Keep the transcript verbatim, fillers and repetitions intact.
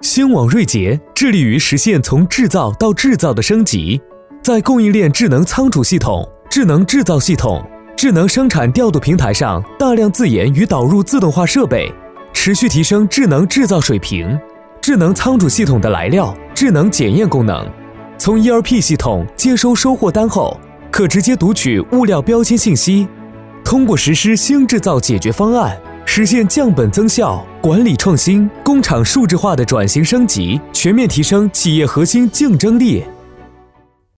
星网瑞捷致力于实现从制造到制造的升级，在供应链智能仓储系统、智能制造系统、智能生产调度平台上大量自研与导入自动化设备，持续提升智能制造水平。智能仓储系统的来料、智能检验功能，从 E R P 系统接收收货单后，可直接读取物料标签信息，通过实施新制造解决方案，实现降本增效、管理创新、工厂数字化的转型升级，全面提升企业核心竞争力。